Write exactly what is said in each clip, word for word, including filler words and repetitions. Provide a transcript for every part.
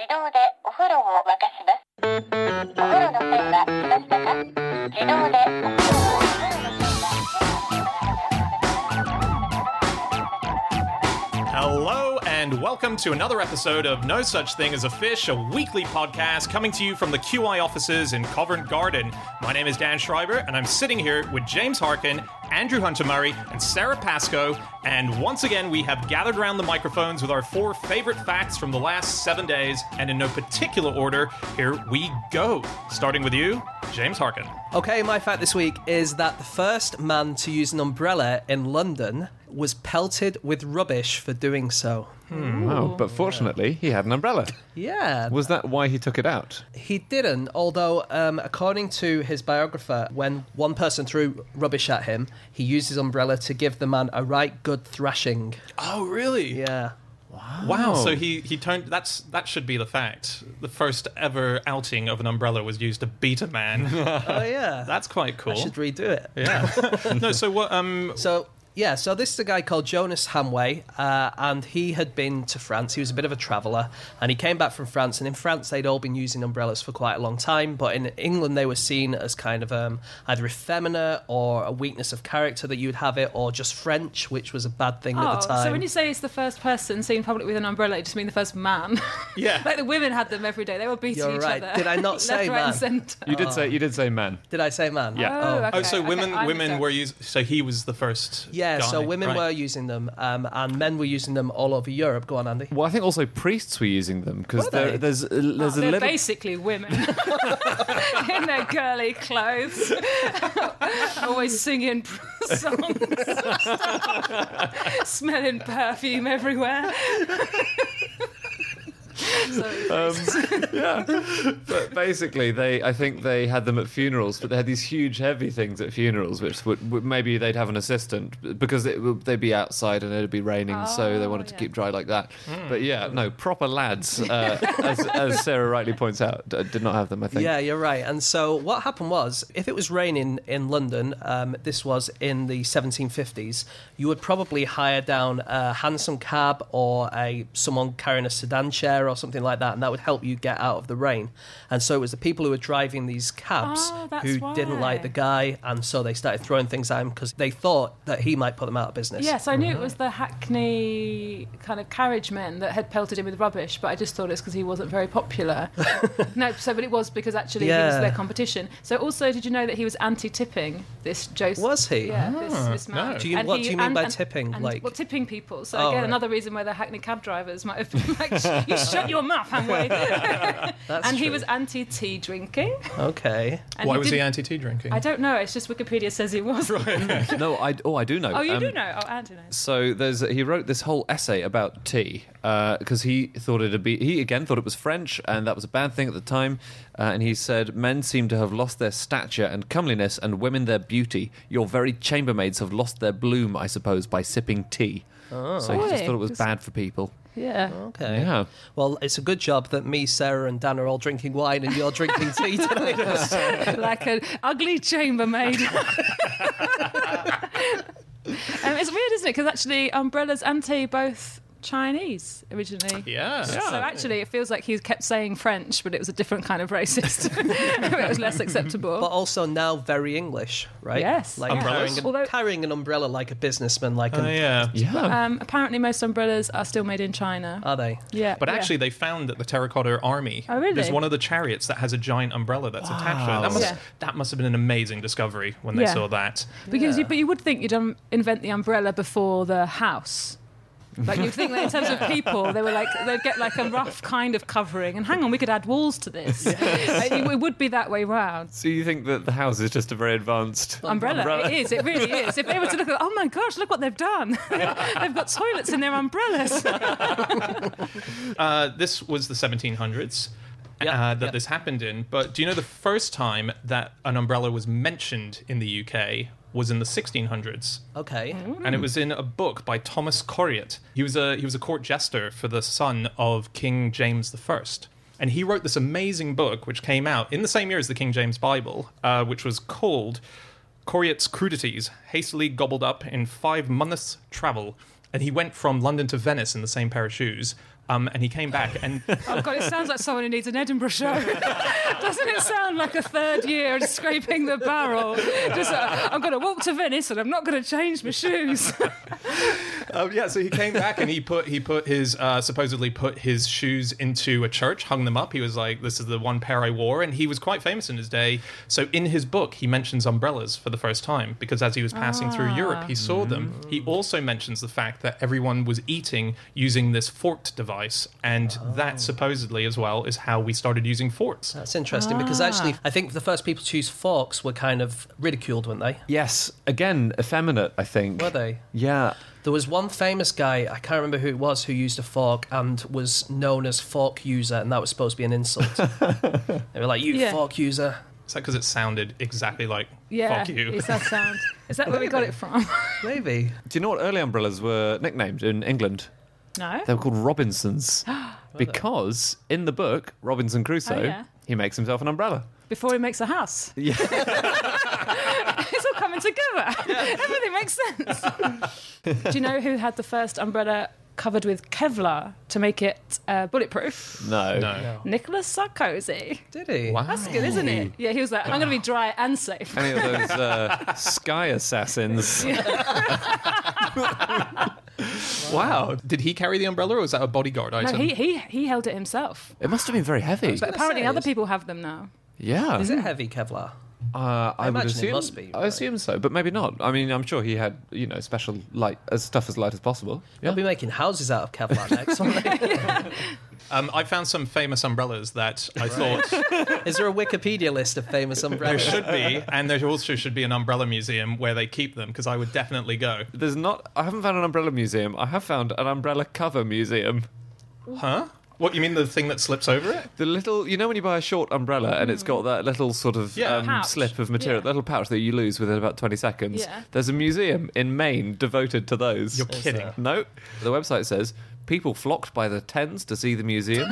動でお風呂を沸かします。お風呂の線は来ましたか？自動でお風呂をお風呂の線は Hello and welcome to another episode of No Such Thing as a Fish, a weekly podcast coming to you from the Q I offices in Covent Garden. My name is Dan Schreiber, and I'm sitting here with James Harkin, Andrew Hunter-Murray, and Sarah Pascoe. And once again, we have gathered around the microphones with our four favorite facts from the last seven days. And in no particular order, here we go. Starting with you, James Harkin. Okay, my fact this week is that the first man to use an umbrella in London was pelted with rubbish for doing so. Hmm. Wow, but fortunately, he had an umbrella. Yeah. Was that why he took it out? He didn't, although, um, according to his biographer, when one person threw rubbish at him, he used his umbrella to give the man a right good thrashing. Oh, really? Yeah. Wow. Wow. So he, he turned... That's That should be the fact. The first ever outing of an umbrella was used to beat a man. Oh, yeah. That's quite cool. I should redo it. Yeah. No, so what... Um, so... Yeah, so this is a guy called Jonas Hamway, uh, and he had been to France. He was a bit of a traveller, and he came back from France, and in France they'd all been using umbrellas for quite a long time, but in England they were seen as kind of um, either effeminate or a weakness of character that you'd have it, or just French, which was a bad thing oh, at the time. So when you say it's the first person seen in public with an umbrella, you just mean the first man? Yeah. Like the women had them every day. They were beating You're each right. other. Did I not say Left, right, man? and centre. You did say you did say man. Did I say man? Yeah. Oh, okay, oh, so okay, women I women understand. were used... So he was the first Yeah, guy, so women right. were using them, um, and men were using them all over Europe. Go on, Andy. Well, I think also priests were using them because Were they? there's there's Oh, a they're little. basically women in their girly clothes, always singing songs, smelling perfume everywhere. Um, yeah, but basically, they I think they had them at funerals, but they had these huge, heavy things at funerals, which would, would maybe they'd have an assistant because it would, they'd be outside and it'd be raining, so they wanted to yeah. keep dry like that. But yeah, no, proper lads, uh, as, as Sarah rightly points out, d- did not have them. I think. Yeah, you're right. And so what happened was, if it was raining in London, um, this was in the seventeen fifties, you would probably hire down a hansom cab or a someone carrying a sedan chair or something like that, and that would help you get out of the rain. And so it was the people who were driving these cabs Oh, that's who why. didn't like the guy, and so they started throwing things at him because they thought that he might put them out of business. Yes, I knew it was the Hackney kind of carriage men that had pelted him with rubbish, but I just thought it's because he wasn't very popular. No, so but it was because actually he was Yeah. their competition. So also, did you know that he was anti-tipping? This Joseph Was he? Yeah, this, this man. no. Do you- And what he- do you mean and- by and- tipping? and- Like- well, tipping people. So Oh, again, right. another reason why the Hackney cab drivers might have been like, "You shut your mouth, Hamway." That's and he true. was anti-tea drinking. Okay. And Why was he didn't- anti-tea drinking? I don't know. It's just Wikipedia says he was. No, I oh I do know. Oh, you Um, do know. Oh, Andy knows. So there's he wrote this whole essay about tea because he thought it'd be he again thought it was French and that was a bad thing at the time, uh, and he said men seem to have lost their stature and comeliness and women their beauty. Your very chambermaids have lost their bloom, I suppose, by sipping tea. So he just Oi. thought it was bad for people. Yeah. Okay. Yeah. Well, it's a good job that me, Sarah, and Dan are all drinking wine and you're drinking tea tonight. Like an ugly chambermaid. um, it's weird, isn't it? Because actually, umbrellas and tea both Chinese originally. yeah. So actually, it feels like he kept saying French, but it was a different kind of racist. It was less acceptable. But also now very English, right? Yes, Like yes. carrying, an, Although- carrying an umbrella like a businessman, like Oh, an, yeah. Yeah. um, apparently, most umbrellas are still made in China. Are they? yeah, But yeah. actually, they found that the Terracotta Army. Oh, really? There's one of the chariots that has a giant umbrella that's attached to it. That must, Yeah. that must have been an amazing discovery when they Yeah. saw that. because Yeah. you, but you would think you'd um, invent the umbrella before the house. Like you'd think that in terms of people, they were like they'd get like a rough kind of covering, and hang on, we could add walls to this. Like, it would be that way round. So you think that the house is just a very advanced Umbrella. It is. It really is. If they were to look at, oh my gosh, look what they've done. They've got toilets in their umbrellas. Uh, this was the seventeen hundreds. Yeah, uh, that yeah. this happened in, but do you know the first time that an umbrella was mentioned in the U K was in the sixteen hundreds? Okay. And it was in a book by Thomas Coriat. He was a he was a court jester for the son of King James the First. And he wrote this amazing book, which came out in the same year as the King James Bible, uh, which was called Coriat's Crudities, hastily gobbled up in five months' travel. And he went from London to Venice in the same pair of shoes. Um, and he came back and Oh God, it sounds like someone who needs an Edinburgh show. Doesn't it sound like a third year and scraping the barrel? Just, uh, I'm going to walk to Venice and I'm not going to change my shoes. um, yeah, so he came back and he put he put his uh, supposedly put his shoes into a church, hung them up. He was like, "This is the one pair I wore," and he was quite famous in his day. So in his book, he mentions umbrellas for the first time because as he was passing Ah. through Europe, he saw them. He also mentions the fact that everyone was eating using this forked device, and that supposedly as well is how we started using forks. That's interesting because actually, I think the first people to use forks were kind of ridiculed, weren't they? Yes, again, effeminate, I think. Were they? Yeah. There was one famous guy, I can't remember who it was, who used a fork and was known as fork user, and that was supposed to be an insult. They were like, "You Yeah. fork user." Is that because it sounded exactly like Yeah, fuck you? it's that sound. Is that where we got it from? Maybe. Do you know what early umbrellas were nicknamed in England? No. They were called Robinsons. Because in the book, Robinson Crusoe, Oh, yeah. he makes himself an umbrella. Before he makes a house. Yeah. It's all coming together. Everything makes sense. Do you know who had the first umbrella covered with Kevlar to make it uh, bulletproof? No. No. Nicholas Sarkozy. Did he? Wow. That's good, isn't it? Yeah, he was like, I'm going to be dry and safe. Any of those uh, sky assassins. Wow. Did he carry the umbrella or was that a bodyguard No, item? he, he, he held it himself. It must have been very heavy. But apparently say, other is- people have them now. Yeah. Is it heavy Kevlar? Uh, I, would imagine it assume. must be, I right? assume so, but maybe not. I mean, I'm sure he had, you know, special light, as stuff as light as possible. They'll be making houses out of Kevlar next, won't they? Um, I found some famous umbrellas that I thought Is there a Wikipedia list of famous there umbrellas? should be, and there also should be an umbrella museum where they keep them because I would definitely go. There's not. I haven't found an umbrella museum. I have found an umbrella cover museum. Huh? What, you mean the thing that slips over it? The little, you know, when you buy a short umbrella and it's got that little sort of Yeah. um, Pouch. slip of material, Yeah. that little pouch that you lose within about twenty seconds. Yeah. There's a museum in Maine devoted to those. You're kidding. there? No, the website says people flocked by the tens to see the museum.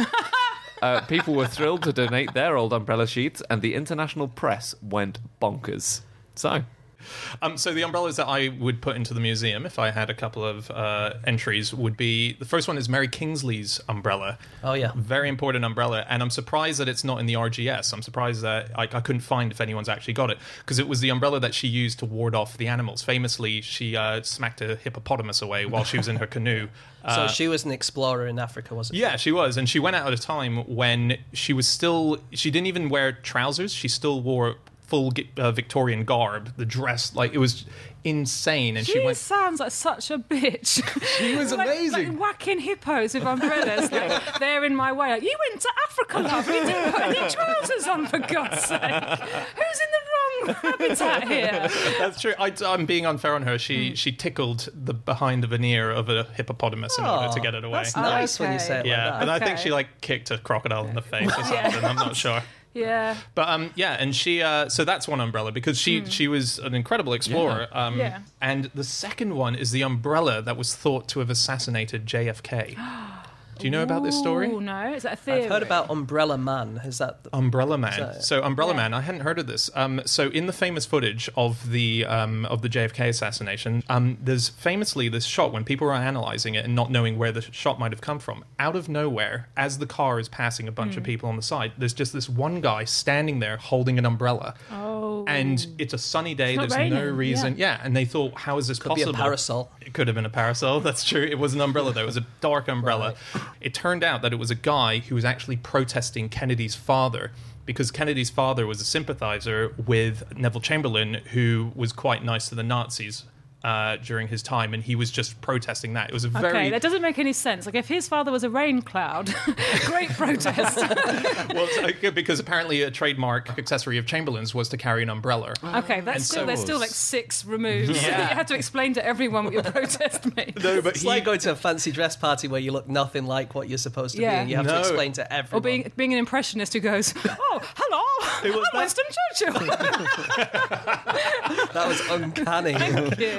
uh, people were thrilled to donate their old umbrella sheets, and the international press went bonkers. So, Um, so the umbrellas that I would put into the museum, if I had a couple of uh, entries, would be the first one is Mary Kingsley's umbrella. Oh, yeah. Very important umbrella, and I'm surprised that it's not in the R G S. I'm surprised that I, I couldn't find if anyone's actually got it, because it was the umbrella that she used to ward off the animals. Famously, she uh, smacked a hippopotamus away while she was in her canoe. So Uh, she was an explorer in Africa, wasn't she? Yeah, she was, and she went out at a time when she was still. She didn't even wear trousers. She still wore full uh, Victorian garb, the dress. Like, it was insane. And She, she went. sounds like such a bitch. She was Like- amazing. Like whacking hippos with umbrellas. Like, they're in my way. Like, you went to Africa, love. You didn't put any trousers on, for God's sake. Who's in the wrong habitat here? That's true. I, I'm being unfair on her. She she tickled the behind the veneer of a hippopotamus in order to get it away. That's nice when you okay. say it Yeah, like and that. I think Okay. she like kicked a crocodile in the face or something. I'm not sure. Yeah. But um, yeah, and she uh, so that's one umbrella because she she was an incredible explorer. Um, Yeah. And the second one is the umbrella that was thought to have assassinated J F K. Do you know about this story? Oh, no. Is that a theory? I've heard about Umbrella Man. Is that the... Umbrella Man. So- So Umbrella Yeah. Man, I hadn't heard of this. Um, so in the famous footage of the um, of the J F K assassination, um, there's famously this shot when people are analyzing it and not knowing where the shot might have come from. Out of nowhere, as the car is passing a bunch Hmm. of people on the side, there's just this one guy standing there holding an umbrella. Oh. And it's a sunny day. It's not There's no raining, reason. Yeah. And they thought, how is this Could be possible? a parasol. It could have been a parasol. That's true. It was an umbrella, though. It was a dark umbrella. It turned out that it was a guy who was actually protesting Kennedy's father, because Kennedy's father was a sympathizer with Neville Chamberlain, who was quite nice to the Nazis uh, during his time, and he was just protesting that. It was a Okay, very that doesn't make any sense. Like, if his father was a rain cloud, great protest. well, it's, uh, because apparently a trademark accessory of Chamberlain's was to carry an umbrella. Okay, that's And still so- there's still like six removed. Yeah. You have to explain to everyone what your protest means. No, but It's he, like going to a fancy dress party where you look nothing like what you're supposed to Yeah. be, and you have No. to explain to everyone. Or being being an impressionist who goes, "Oh, hello, It was I'm that- Winston Churchill." That was uncanny. Thank you.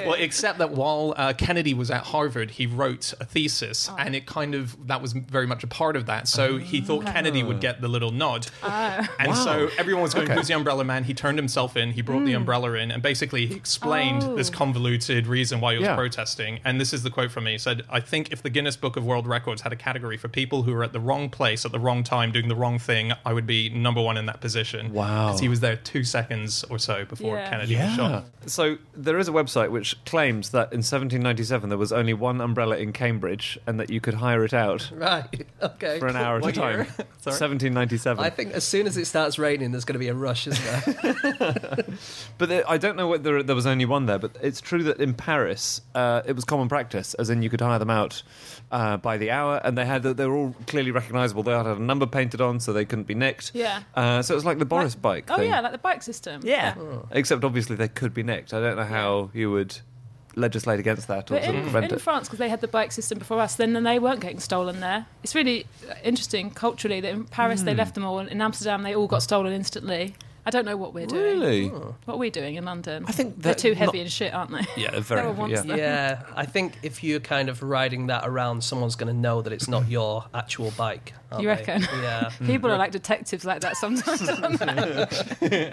Well, except that while uh, Kennedy was at Harvard, he wrote a thesis, Oh. and it kind of that was very much a part of that. So he thought Kennedy would get the little nod, and so everyone was going, Okay. "Who's the umbrella man?" He turned himself in. He brought the umbrella in, and basically he explained Oh. this convoluted reason why he was Yeah. protesting. And this is the quote from me. He said, "I think if the Guinness Book of World Records had a category for people who were at the wrong place at the wrong time doing the wrong thing, I would be number one in that position." Wow. Because he was there two seconds or so before Yeah. Kennedy was shot. So there is a website which claims that in seventeen ninety-seven there was only one umbrella in Cambridge and that you could hire it out Right. Okay. for an hour at a What time. year? Sorry? seventeen ninety-seven. I think as soon as it starts raining, there's going to be a rush, isn't there? But there, I don't know whether there was only one there, but it's true that in Paris uh, it was common practice, as in you could hire them out uh, by the hour, and they had they were all clearly recognisable. They had a number painted on, so they couldn't be nicked. Yeah. Uh, so it was like the Boris bike Oh thing. yeah, like the bike system. Yeah. Except obviously they could be nicked. I don't know how you would legislate against that or But sort in, of prevent in it. France, because they had the bike system before us, then they weren't getting stolen there. It's really interesting culturally that in Paris Hmm. they left them all, and in Amsterdam they all got stolen instantly. I don't know what we're doing. Really? What are we doing in London? I think they're that too heavy not- and shit, aren't they? Yeah, very They were heavy, once yeah. there. Yeah, I think if you're kind of riding that around, someone's going to know that it's not your actual bike. aren't You they? reckon? Yeah. People are like detectives like that sometimes. aren't they?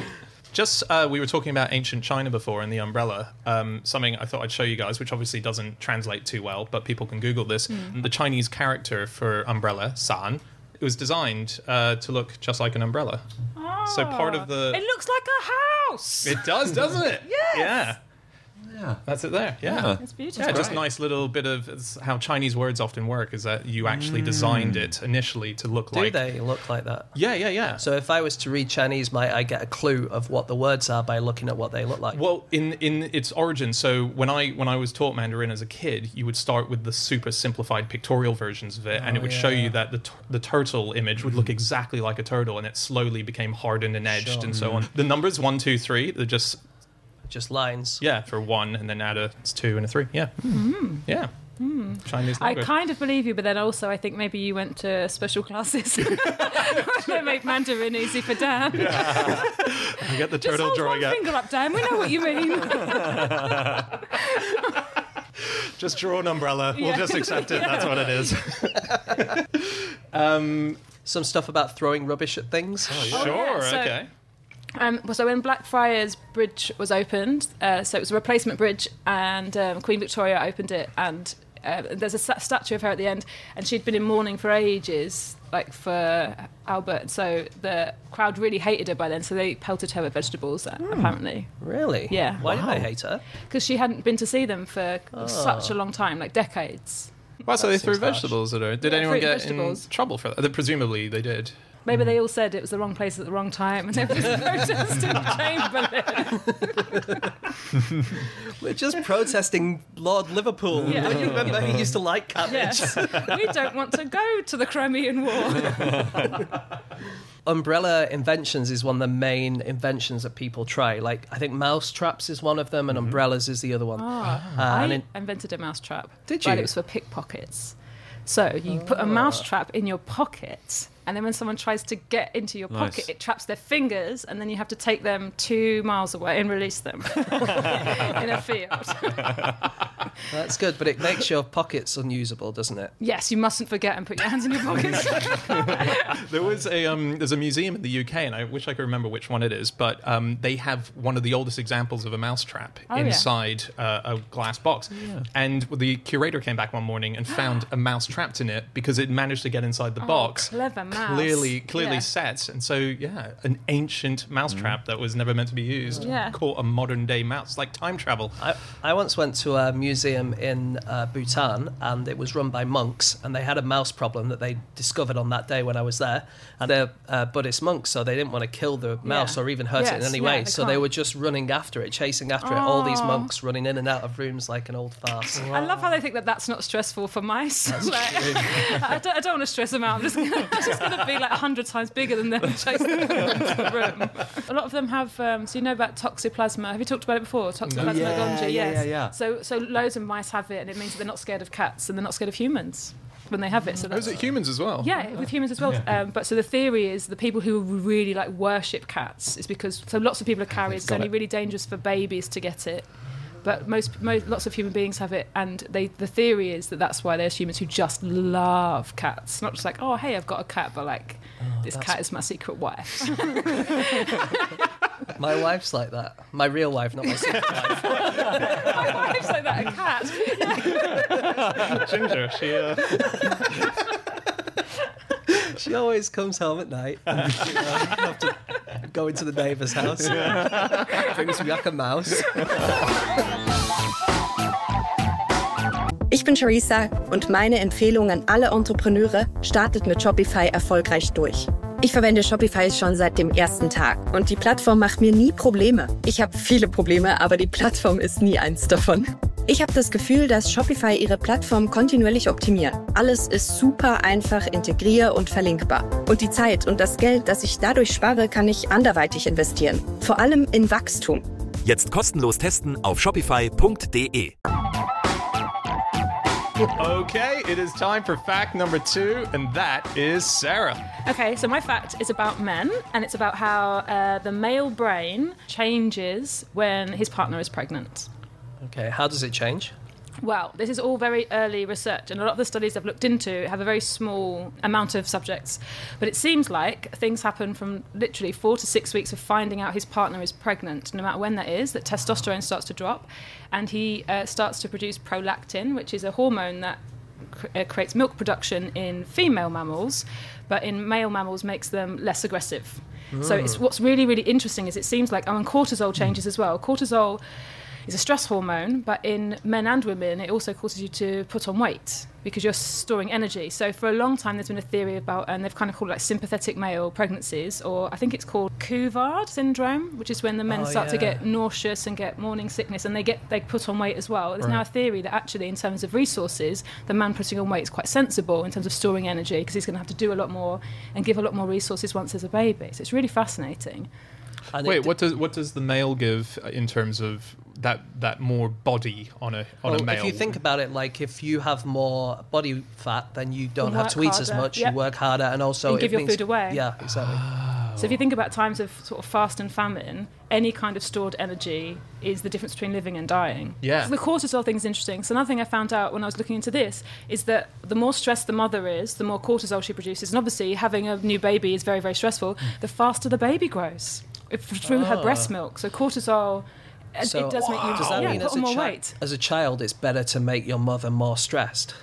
Just, uh, we were talking about ancient China before and the umbrella. Um, something I thought I'd show you guys, which obviously doesn't translate too well, but people can Google this. The Chinese character for umbrella, san, it was designed uh, to look just like an umbrella. So part of the... It looks like a house. It does, doesn't it? Yes. Yeah. Yeah. That's it there. Yeah. Yeah. It's beautiful. Yeah, just a nice little bit of it's how Chinese words often work is that you actually designed it initially to look Do like. they look like that? Yeah, yeah, yeah. So if I was to read Chinese, might I get a clue of what the words are by looking at what they look like? Well, in, in its origin, so when I when I was taught Mandarin as a kid, you would start with the super simplified pictorial versions of it, and it would show you that the t- the turtle image would look exactly like a turtle, and it slowly became hardened and edged Sure. and so on. The numbers one, two, three, they're just Just lines. yeah for one, and then add a it's two and a three. Yeah, yeah. Chinese I language. kind of believe you, but then also I think maybe you went to special classes. They make Mandarin easy for Dan. I get the Just turtle hold drawing one up. finger up, Dan. We know what you mean. Just draw an umbrella. We'll Yeah. just accept it. That's what it is. Some stuff about throwing rubbish at things. Sure. yeah, so- Okay. Um, well, so when Blackfriars Bridge was opened, uh, so it was a replacement bridge, and um, Queen Victoria opened it, and uh, there's a sta- statue of her at the end, and she'd been in mourning for ages, like for Albert. So the crowd really hated her by then, so they pelted her with vegetables, uh, apparently, Really? Yeah. Why Wow. do they hate her? because she hadn't been to see them for such a long time, like decades. Well, so they That threw seems harsh. vegetables at her. Did Yeah, anyone fruit and get in vegetables. trouble for that? Presumably they did. Maybe they all said it was the wrong place at the wrong time, and they were just protesting Chamberlain. We're just protesting Lord Liverpool. Yeah. Don't you remember he used to like cabbage? Yes, we don't want to go to the Crimean War. Umbrella inventions is one of the main inventions that people try. Like, I think mouse traps is one of them, and umbrellas is the other one. Uh, I and in- invented a mousetrap. Did But you? it was for pickpockets. So you put a mousetrap in your pocket, and then when someone tries to get into your Nice. pocket, it traps their fingers, and then you have to take them two miles away and release them in a field. That's good, but it makes your pockets unusable, doesn't it? Yes, you mustn't forget and put your hands in your pockets. There was a um, there's a museum in the U K, and I wish I could remember which one it is, but um, they have one of the oldest examples of a mousetrap Oh, yeah. inside uh, a glass box. And the curator came back one morning and found a mouse trapped in it because it managed to get inside the box. Oh, clever mouse. Clearly, clearly Yeah. set, and so yeah, an ancient mousetrap that was never meant to be used. Yeah. Caught a modern day mouse, like time travel. I, I once went to a museum in uh, Bhutan, and it was run by monks, and they had a mouse problem that they discovered on that day when I was there. And they're uh, Buddhist monks, so they didn't want to kill the mouse Yeah. or even hurt it in Yes, any yeah, way. they So they can't. were just running after it, chasing after it. All these Aw. monks running in and out of rooms like an old farce. I love how they think that that's not stressful for mice. Like, I, don't, I don't want to stress them out. I'm just gonna, it's just going to be like a hundred times bigger than them and chase them into the room. A lot of them have. Um, so you know about toxoplasma? Have you talked about it before? Toxoplasma Yeah, gondii. yeah, Yes. yeah, yeah. So so loads of mice have it, and it means that they're not scared of cats and they're not scared of humans when they have it. So Oh, is that's, it humans as well? yeah, with humans as well. Um, but so the theory is the people who really like worship cats is because so lots of people are carriers. It's got only it. really dangerous for babies to get it. but most, most lots of human beings have it, and they the theory is that that's why there's humans who just love cats, not just like, oh hey, I've got a cat, but like oh, this cat is my secret wife. My wife's like that. My real wife, not my secret wife. My wife's like that. A cat. Ginger, she. Uh... She always comes home at night and you know, you have to go into the neighbour's house. Brings me back a mouse. Ich bin Charissa und meine Empfehlung an alle Entrepreneure: startet mit Shopify erfolgreich durch. Ich verwende Shopify schon seit dem ersten Tag und die Plattform macht mir nie Probleme. Ich habe viele Probleme, aber die Plattform ist nie eins davon. Ich habe das Gefühl, dass Shopify ihre Plattform kontinuierlich optimiert. Alles ist super einfach integrier- und verlinkbar. Und die Zeit und das Geld, das ich dadurch spare, kann ich anderweitig investieren. Vor allem in Wachstum. Jetzt kostenlos testen auf shopify punkt de. Okay, it is time for fact number two, and that is Sarah. Okay, so my fact is about men, and it's about how uh, the male brain changes when his partner is pregnant. Okay, how does it change? Well, this is all very early research, and a lot of the studies I've looked into have a very small amount of subjects. But it seems like things happen from literally four to six weeks of finding out his partner is pregnant, no matter when that is, that testosterone starts to drop, and he uh, starts to produce prolactin, which is a hormone that cr- uh, creates milk production in female mammals, but in male mammals makes them less aggressive. Mm. So it's, what's really, really interesting is it seems like, oh, and cortisol changes as well. Cortisol is a stress hormone, but in men and women, it also causes you to put on weight because you're storing energy. So for a long time, there's been a theory about, and they've kind of called it like sympathetic male pregnancies, or I think it's called Cuvard syndrome, which is when the men Oh, start to yeah. get nauseous and get morning sickness, and they get they put on weight as well. There's now a Right. theory that actually, in terms of resources, the man putting on weight is quite sensible in terms of storing energy because he's going to have to do a lot more and give a lot more resources once there's a baby. So it's really fascinating. And Wait, it- what does what does the male give in terms of that that more body on a on Well, a male? if you think about it, like if you have more body fat, then you don't You have work to eat as harder, much. yep. You work harder, and also And give it your means- food away. Yeah, exactly. So if you think about times of sort of fast and famine, any kind of stored energy is the difference between living and dying. Yeah. So the cortisol thing is interesting. So another thing I found out when I was looking into this is that the more stressed the mother is, the more cortisol she produces. And obviously having a new baby is very, very stressful. The faster the baby grows if, through her breast milk. So cortisol, it- So it does make you does that yeah, mean put as on a, more chi- weight. as a child, it's better to make your mother more stressed?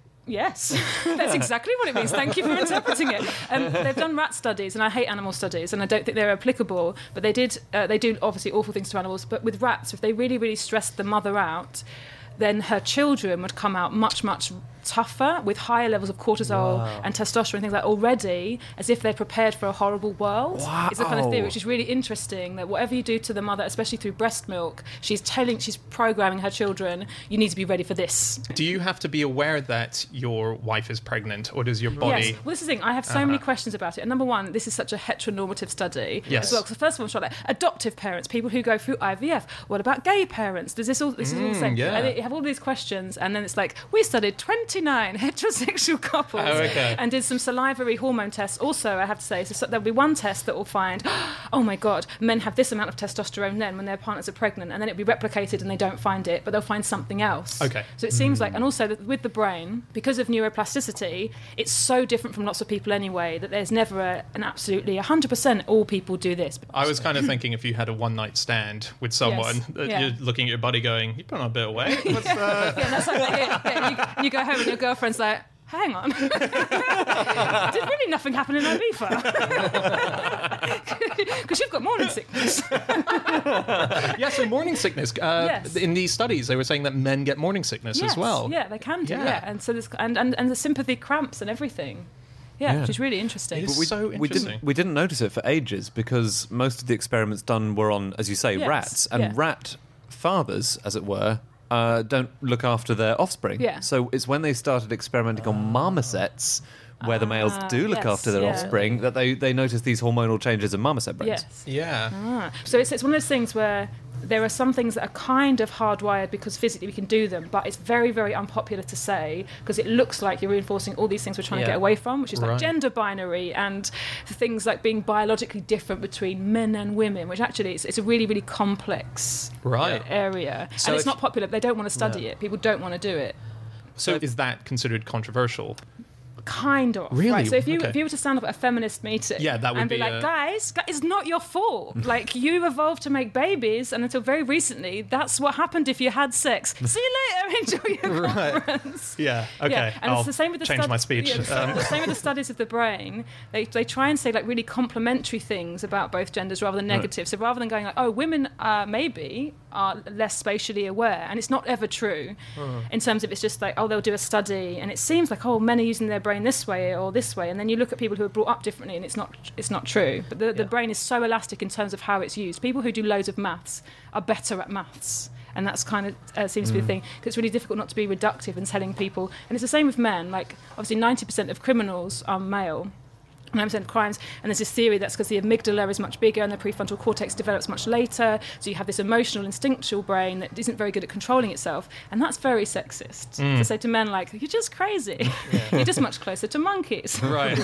Yes, that's exactly what it means. Thank you for interpreting it. Um, they've done rat studies, and I hate animal studies, and I don't think they're applicable. But they did. Uh, they do obviously awful things to animals. But with rats, if they really, really stressed the mother out, then her children would come out much, much tougher with higher levels of cortisol Wow. and testosterone and things like that already, as if they're prepared for a horrible world. Wow. It's a kind of theory which is really interesting, that whatever you do to the mother, especially through breast milk, she's telling, she's programming her children, you need to be ready for this. do you have to be aware that your wife is pregnant, or does your body? Yes. Well, this is the thing. I have so many questions about it. And number one, this is such a heteronormative study Yes. as well. Because the first one was shot like adoptive parents, people who go through I V F. What about gay parents? Does this all? This is all the same. yeah. And you have all these questions, and then it's like we studied twenty-nine heterosexual couples Oh, okay. and did some salivary hormone tests. Also, I have to say, so there'll be one test that will find, oh my god, men have this amount of testosterone then when their partners are pregnant, and then it'll be replicated and they don't find it, but they'll find something else. Okay. So it seems like, and also that with the brain, because of neuroplasticity, it's so different from lots of people anyway that there's never a, an absolutely one hundred percent all people do this. I was kind of thinking if you had a one night stand with someone, Yes. that Yeah. you're looking at your buddy going, "You put on a bit of weight." What's, uh... Yeah, that's like, yeah, yeah, you, you go home and your girlfriend's like, hang on. Did really nothing happen in Ibiza? Because you've got morning sickness. Yeah, so morning sickness. Uh, Yes. In these studies, they were saying that men get morning sickness Yes, as well. Yeah, they can do, Yeah. yeah. And so there's, and, and, and the sympathy cramps and everything. Yeah, Yeah. which is really interesting. It is we, so we interesting. didn't we didn't notice it for ages because most of the experiments done were on, as you say, Yes, rats, and yeah. rat fathers, as it were, uh, don't look after their offspring. Yeah. So it's when they started experimenting on marmosets, where the males Ah, do look yes, after their yeah. offspring, that they, they noticed these hormonal changes in marmoset brains. Yes. Yeah. Ah. So it's, it's one of those things where there are some things that are kind of hardwired because physically we can do them, but it's very, very unpopular to say because it looks like you're reinforcing all these things we're trying Yeah. to get away from, which is like Right. gender binary and things like being biologically different between men and women, which actually it's, it's a really, really complex Right. area. So and it's if- not popular. They don't want to study No. it. People don't want to do it. So is that considered controversial? Kind of. Really? Right. So if you Okay. if you were to stand up at a feminist meeting Yeah, that would and be, be like, a- guys, gu- it's not your fault. Like, you evolved to make babies, and until very recently, that's what happened if you had sex. See you later. Enjoy your conference. Yeah. Okay. Yeah, and I'll it's the same with the change stud- my speech. yeah, the, Um, the same with the studies of the brain. They they try and say like really complimentary things about both genders rather than negative. So rather than going like, oh, women uh, maybe are less spatially aware, and it's not ever true. In terms of it's just like, oh, they'll do a study, and it seems like, oh, men are using their brain this way or this way, and then you look at people who are brought up differently, and it's not it's not true. But the, the Yeah. brain is so elastic in terms of how it's used. People who do loads of maths are better at maths. And that's kind of uh, seems to be the thing. Because it's really difficult not to be reductive in telling people. And it's the same with men. Like, obviously, ninety percent of criminals are male. ninety percent of crimes, and there's this theory that's because the amygdala is much bigger and the prefrontal cortex develops much later, so you have this emotional, instinctual brain that isn't very good at controlling itself, and that's very sexist. To say to men, like, you're just crazy, you're just much closer to monkeys. right.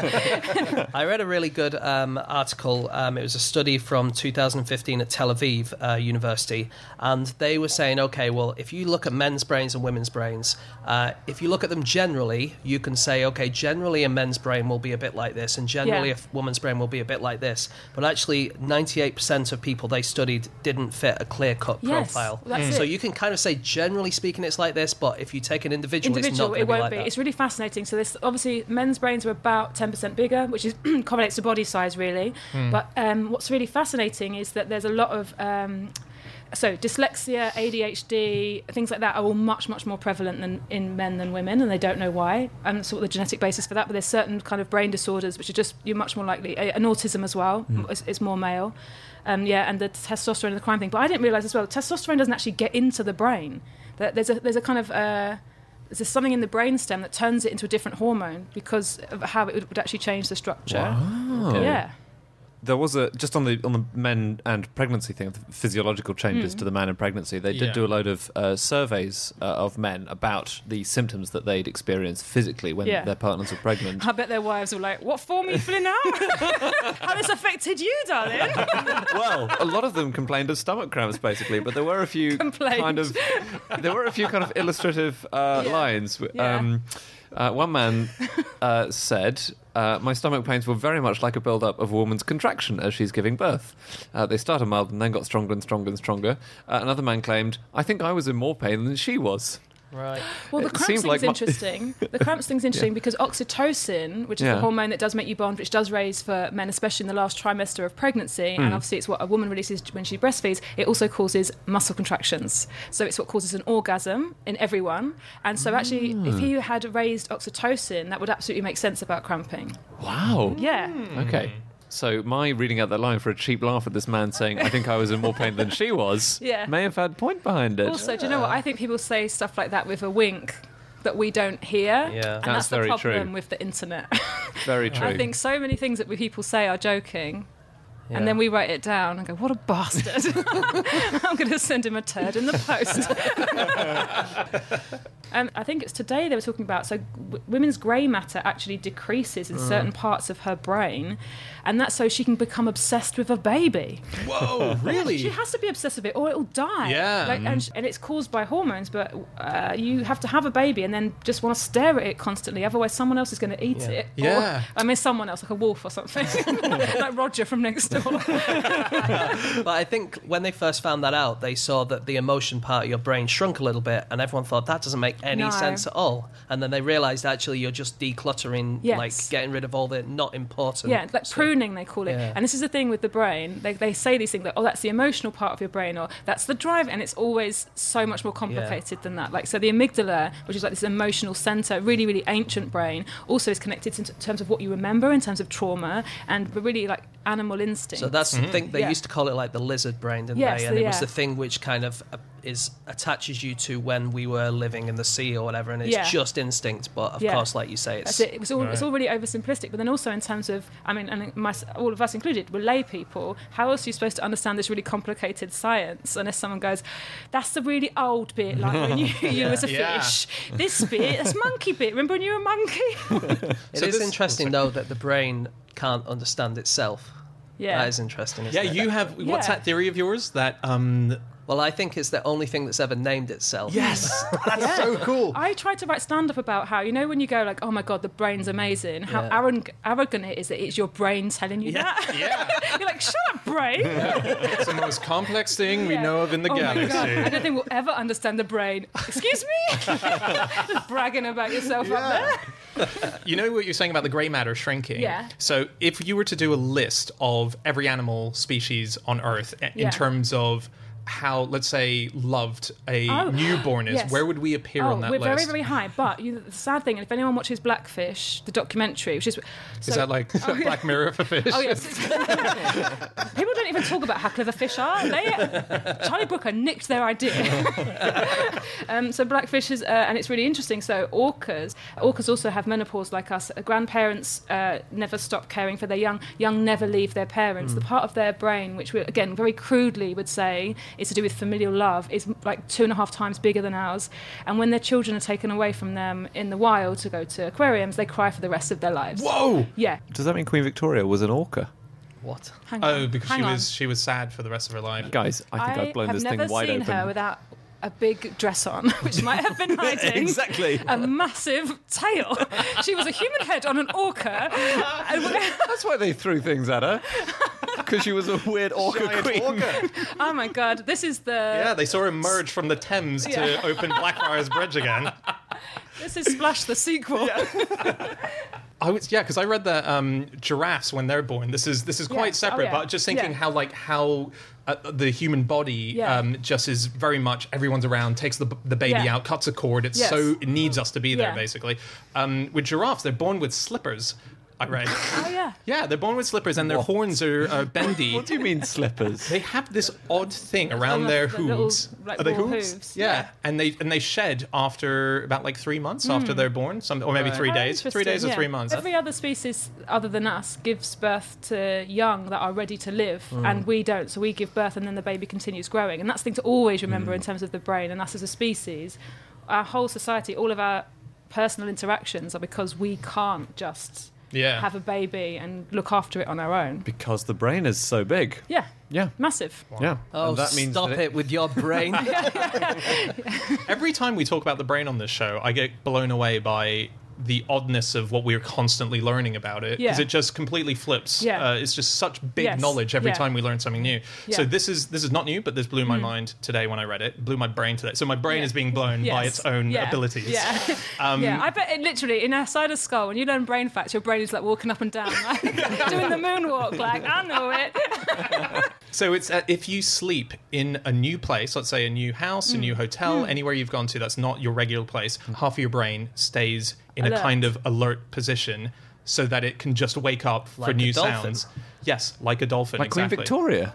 I read a really good um, article. Um, it was a study from two thousand fifteen at Tel Aviv uh, University, and they were saying, okay, well, if you look at men's brains and women's brains, uh, if you look at them generally, you can say, okay, generally a men's brain will be a bit like this, and generally Yeah. a woman's brain will be a bit like this. But actually, ninety-eight percent of people they studied didn't fit a clear-cut Yes, profile. that's So it. you can kind of say, generally speaking, it's like this, but if you take an individual, Individual, it's it not going to won't be be. like that. It's really fascinating. So this obviously men's brains are about ten percent bigger, which is correlates to body size really. But um, what's really fascinating is that there's a lot of um, so dyslexia, A D H D, things like that are all much, much more prevalent than in men than women, and they don't know why. And so what the genetic basis for that, but there's certain kind of brain disorders which are just, you're much more likely, and autism as well, is, is more male. Um, yeah, and the testosterone and the crime thing. But I didn't realise as well, testosterone doesn't actually get into the brain. There- There's a, there's a kind of... Uh, there's something in the brainstem that turns it into a different hormone because of how it would, would actually change the structure. Okay. Yeah. There was a just on the on the men and pregnancy thing, the physiological changes to the man in pregnancy. They did Yeah. do a load of uh, surveys uh, of men about the symptoms that they'd experienced physically when Yeah. their partners were pregnant. I bet their wives were like, what form are you filling out? How this affected you, darling? Well, a lot of them complained of stomach cramps, basically, but there were a few Complained. kind of there were a few kind of illustrative uh, Yeah. lines. Yeah. Um, uh, one man uh, said, uh, "My stomach pains were very much like a build-up of a woman's contraction as she's giving birth. Uh, they started mild and then got stronger and stronger and stronger." Uh, another man claimed, "I think I was in more pain than she was." Right. Well, the It cramps seems thing's like mu- interesting. The cramps thing's interesting because oxytocin, which is Yeah. the hormone that does make you bond, which does raise for men, especially in the last trimester of pregnancy, Hmm. and obviously it's what a woman releases when she breastfeeds, it also causes muscle contractions. So it's what causes an orgasm in everyone. And so actually, if Hmm. he had raised oxytocin, that would absolutely make sense about cramping. Wow. Yeah. Okay. So my reading out that line for a cheap laugh at this man saying, "I think I was in more pain than she was," Yeah. may have had point behind it. Also, do you know what? I think people say stuff like that with a wink that we don't hear. Yeah. And That's that's, the very problem true. with the internet. Very true. I think so many things that we- people say are joking. Yeah. And then we write it down and go, what a bastard. I'm going to send him a turd in the post. um, I think it's today they were talking about, so w- women's grey matter actually decreases in certain parts of her brain. And that's so she can become obsessed with a baby. Whoa, really? She has to be obsessed with it or it'll die. Yeah. Like, and, sh- and it's caused by hormones, but uh, you have to have a baby and then just want to stare at it constantly. Otherwise, someone else is going to eat Yeah. it. Yeah. Or, I mean, someone else, like a wolf or something. Like Roger from next door. But I think when they first found that out, they saw that the emotion part of your brain shrunk a little bit, and everyone thought that doesn't make any No. sense at all. And then they realised actually you're just decluttering, Yes. like getting rid of all the not important. Yeah, like stuff. pruning, they call it. Yeah. And this is the thing with the brain. They, they say these things like, oh, that's the emotional part of your brain, or that's the drive. And it's always so much more complicated than that. Like, so the amygdala, which is like this emotional centre, really, really ancient brain, also is connected in terms of what you remember, in terms of trauma, and really like animal instinct. So that's the thing. They Yeah. used to call it like the lizard brain, didn't Yes, they? And the- it was yeah. the thing which kind of uh, is attaches you to when we were living in the sea or whatever, and it's Yeah. just instinct. But of Yeah. course, like you say, it's That's it. It was all, it's all really oversimplistic. But then also in terms of, I mean, and my, all of us included, we're lay people. How else are you supposed to understand this really complicated science unless someone goes, that's the really old bit, like when you, you was a Yeah. fish. This bit, that's monkey bit. Remember when you were a monkey? It So is this- interesting though that the brain can't understand itself. Yeah. That is interesting. Isn't Yeah, it? you have. What's Yeah. that theory of yours? That um. Well, I think it's the only thing that's ever named itself. Yes, that's so cool. I tried to write stand-up about how, you know, when you go like, oh my God, the brain's amazing, how Yeah. arrogant, arrogant it is that it's your brain telling you that. Yeah, You're like, shut up, brain. it's the most complex thing we Yeah. know of in the Oh my God. I galaxy. don't think we'll ever understand the brain. Excuse me? Just bragging about yourself up there. You know what you're saying about the grey matter shrinking? Yeah. So if you were to do a list of every animal species on Earth i- in Yeah. terms of how, let's say, loved a Oh, newborn is, yes. where would we appear Oh, on that we're list? very, very high. But you know, the sad thing, if anyone watches Blackfish, the documentary, which is... Is that like Black Mirror for fish? Oh, yes. People don't even talk about how clever fish are. They, Charlie Brooker nicked their idea. um, so blackfish is, uh, and it's really interesting. So orcas, orcas also have menopause like us. Uh, grandparents uh, never stop caring for their young. Young never leave their parents. The part of their brain, which we, again, very crudely would say is to do with familial love, is like two and a half times bigger than ours. And when their children are taken away from them in the wild to go to aquariums, they cry for the rest of their lives. Whoa! Yeah. Does that mean Queen Victoria was an orca? What? Hang Oh, on. because Hang she on. was she was sad for the rest of her life. Guys, I think I have blown have this never thing wide seen open. her without a big dress on, which might have been hiding Exactly. a massive tail. She was a human head on an orca. And we- That's why they threw things at her. Because she was a weird orca Giant queen. orca. oh my God, this is the Yeah, they saw her emerge from the Thames Yeah. to open Blackfriars Bridge again. this is Splash the sequel. I was yeah, because I read that um, giraffes when they're born. This is this is quite Yes. separate, Oh, yeah. but just thinking Yeah. how like how uh, the human body Yeah. um, just is very much everyone's around, takes the the baby Yeah. out, cuts a cord. It's Yes. so it needs us to be there Yeah. basically. Um, with giraffes, they're born with slippers. I read. Oh yeah. Yeah, they're born with slippers and their horns are, are bendy. What do you mean slippers? They have this odd thing around the- their the little, hooves. like, Are they wall hooves? hooves. Yeah. Yeah. and they and they shed after about like three months after they're born, some or maybe three Oh, days, three interesting, days or yeah. three months. Every other species other than us gives birth to young that are ready to live, and we don't. So we give birth, and then the baby continues growing. And that's the thing to always remember in terms of the brain and us as a species. Our whole society, all of our personal interactions are because we can't just Yeah. have a baby and look after it on our own. Because the brain is so big. Yeah, Yeah. massive. Yeah. Oh, And that means stop that it with your brain. Every time we talk about the brain on this show, I get blown away by the oddness of what we're constantly learning about it because Yeah. it just completely flips. Yeah. Uh, it's just such big Yes. knowledge every Yeah. time we learn something new. So Yeah. this is this is not new, but this blew my mind today when I read it. Blew my brain today. So my brain Yeah. is being blown by Yes. its own Yeah. abilities. Yeah, Um, yeah. I bet it literally in inside a skull. When you learn brain facts, your brain is like walking up and down, like doing the moonwalk. Like I know it. So it's uh, if you sleep in a new place, let's say a new house, a Mm. new hotel, anywhere you've gone to that's not your regular place, half of your brain stays in a Alert. kind of alert position so that it can just wake up for Like a new dolphin. sounds. Yes, like a dolphin. like Queen exactly. Victoria.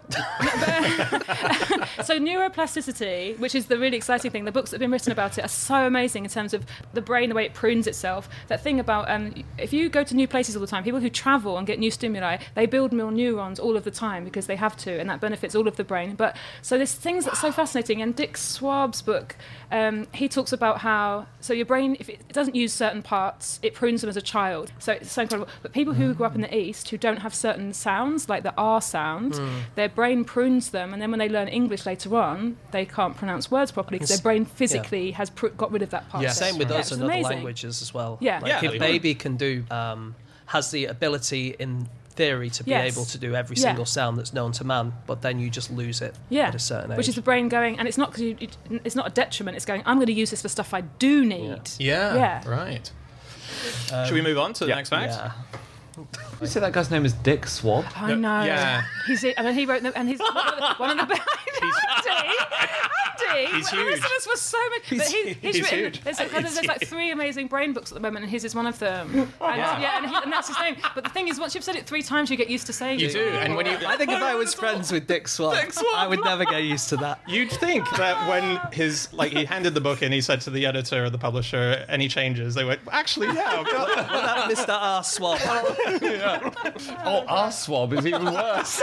So neuroplasticity, which is the really exciting thing, the books that have been written about it are so amazing in terms of the brain, the way it prunes itself. That thing about um, if you go to new places all the time, people who travel and get new stimuli, they build more neurons all of the time because they have to, and that benefits all of the brain. But so there's things that's so fascinating. And Dick Swab's book, um, he talks about how so your brain, if it doesn't use certain parts, it prunes them as a child. So it's so incredible. But people who grew up in the East who don't have certain sounds, like the R sound, their brain prunes them, and then when they learn English later on, they can't pronounce words properly because their brain physically has pr- got rid of that part. Yeah. of it. Same with Yeah, us it's and other amazing. languages as well. Yeah. Like Yeah, if they baby can do, um, has the ability in theory to be Yes. able to do every Yeah. single sound that's known to man, but then you just lose it Yeah, at a certain age. which is the brain going, and it's not because you, it, it's not a detriment. It's going. I'm going to use this for stuff I do need. Yeah, Yeah. right. Should we move on to the yeah. next fact? yeah. You say that guy's name is Dick Swab? I No, know. yeah. He's. I mean, he wrote them, and he's one of the. One of the Andy, Andy, See, He's the huge. rest of us were so much. But he, he's, he's written. huge. There's, like, He's there's like huge. three amazing brain books at the moment, and his is one of them. And, yeah, and, he, and that's his name. But the thing is, once you've said it three times, you get used to saying You it. do, and when you, I think if I was friends with Dick Swab, Dick Swab. I would never get used to that. you'd think that when his like he handed the book in, he said to the editor or the publisher, "Any changes?" They went, "Actually, yeah." I've got that." That Mister R. Swab. Oh, our swab is even worse.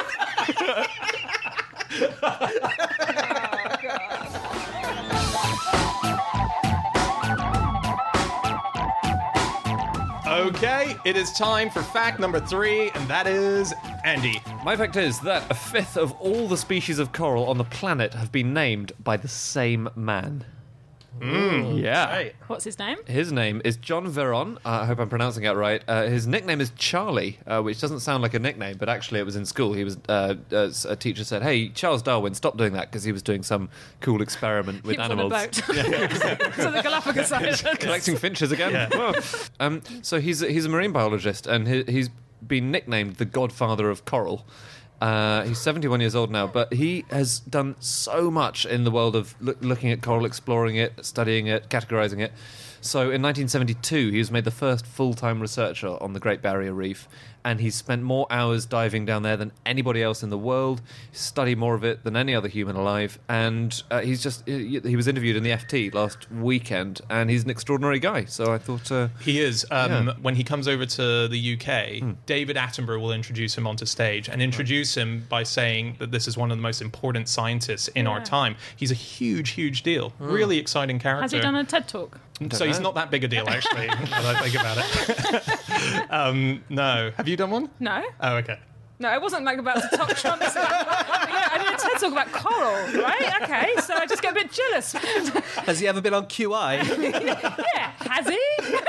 Okay, it is time for fact number three, and that is Andy. My fact is that a fifth of all the species of coral on the planet have been named by the same man. Yeah. Right. What's his name? His name is John Veron. Uh, I hope I'm pronouncing that right. Uh, his nickname is Charlie, uh, which doesn't sound like a nickname, but actually it was in school. He was uh, uh, a teacher said, "Hey, Charles Darwin, stop doing that," because he was doing some cool experiment with He was animals. on a boat. So the Galapagos Islands. Collecting finches again. Whoa. Um, so he's a, he's a marine biologist, and he, he's been nicknamed the Godfather of Coral. Uh, he's seventy-one years old now, but he has done so much in the world of loo- looking at coral, exploring it, studying it, categorizing it. So in nineteen seventy-two, he was made the first full-time researcher on the Great Barrier Reef, and he's spent more hours diving down there than anybody else in the world. He's studied more of it than any other human alive, and uh, he's just he, he was interviewed in the F T last weekend, and he's an extraordinary guy. So I thought uh, He is. Um, Yeah. When he comes over to the U K, David Attenborough will introduce him onto stage and introduce him by saying that this is one of the most important scientists in our Yeah. time. He's a huge, huge deal. Really exciting character. Has he done a TED Talk? So he's know. not that big a deal, actually, now that I think about it. um, no. Have you done one? No. Oh, okay. No, I wasn't like about to talk Trump. So, yeah, I did a TED Talk about coral, right? Okay, so I just get a bit jealous. Has he ever been on Q I? Yeah, has he?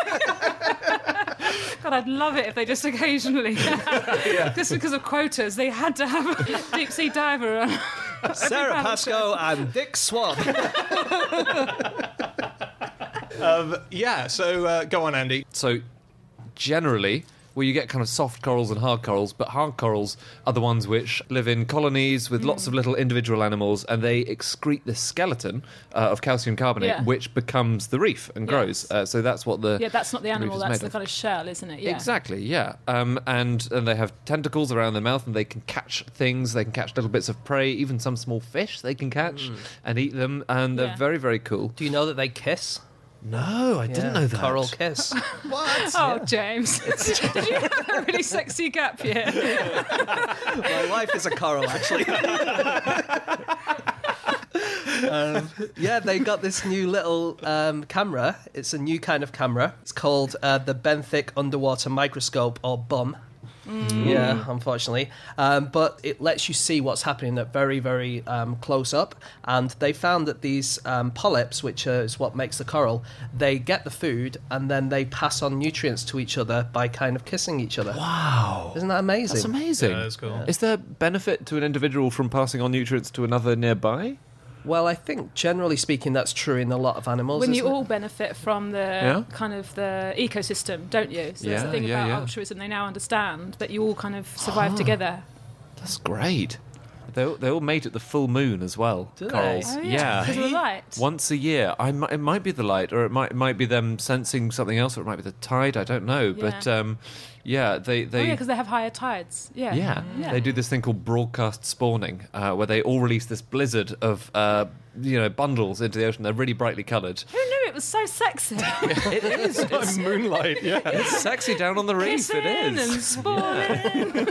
God, I'd love it if they just occasionally, just because of quotas, they had to have a deep sea diver on. Sarah panel Pascoe and Dick Swab. Um, yeah, so uh, go on, Andy. So, generally, well, you get kind of soft corals and hard corals, but hard corals are the ones which live in colonies with lots of little individual animals, and they excrete the skeleton uh, of calcium carbonate, Yeah. which becomes the reef and grows. Yes. Uh, so that's what the Yeah, that's not the reef animal, is that's made the of. kind of shell, isn't it? Yeah. Exactly, yeah. Um, and, and they have tentacles around their mouth, and they can catch things. They can catch little bits of prey, even some small fish they can catch and eat them, and they're Yeah. very, very cool. Do you know that they kiss? No, I didn't Yeah, know that. Coral kiss. Oh, James. Did you have a really sexy gap year? My wife is a coral, actually. um, yeah, they got this new little um, camera. It's a new kind of camera. It's called uh, the benthic underwater microscope, or BUM. Yeah, unfortunately. Um, but it lets you see what's happening at very, very um, close up. And they found that these um, polyps, which is what makes the coral, they get the food and then they pass on nutrients to each other by kind of kissing each other. Wow. Isn't that amazing? That's amazing. Yeah, that's cool. Is there benefit to an individual from passing on nutrients to another nearby? Well, I think generally speaking, that's true in a lot of animals. When you isn't it? all benefit from the Yeah. kind of the ecosystem, don't you? So that's Yeah, the thing yeah, about yeah. altruism. They now understand that you all kind of survive Ah. together. That's great. They all, they all mate at the full moon as well. Do they? corals. Oh, yeah. Because of the light. Once a year. I mi- it might be the light, or it might it might be them sensing something else, or it might be the tide. I don't know. But Yeah. um, yeah, they Oh, they. yeah, because they have higher tides. Yeah. yeah, they do this thing called broadcast spawning, uh, where they all release this blizzard of uh, you know bundles into the ocean. They're really brightly coloured. Who knew it was so sexy? It is. It's, Moonlight, yeah. it's sexy down on the reef. Kissing It and is. spawning.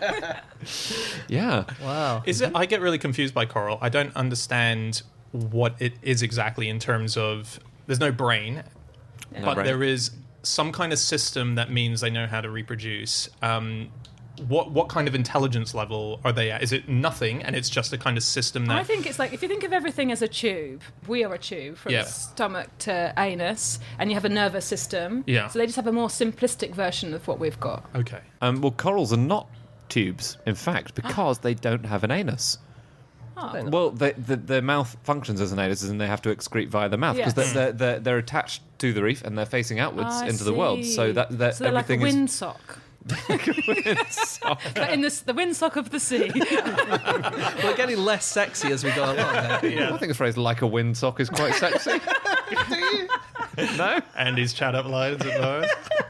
Yeah. Wow. Is it? I get really confused by coral. I don't understand what it is exactly in terms of. There's no brain, No but brain. there is some kind of system that means they know how to reproduce. Um, what what kind of intelligence level are they at? Is it nothing, and it's just a kind of system that? I think it's like if you think of everything as a tube, we are a tube from Yeah. stomach to anus, and you have a nervous system. Yeah. So they just have a more simplistic version of what we've got. Okay. Um, well, corals are not tubes, in fact, because they don't have an anus. Oh. Well, they, the, their mouth functions as an anus, and they have to excrete via the mouth because Yes. they're, they're, they're, they're attached to the reef and they're facing outwards I into the world. So see. that, that so they're like a everything is. windsock. But in this, the windsock of the sea. We're getting less sexy as we go along. eh? I think the phrase "like a windsock" is quite sexy. Do you? No. Andy's chat up lines at those.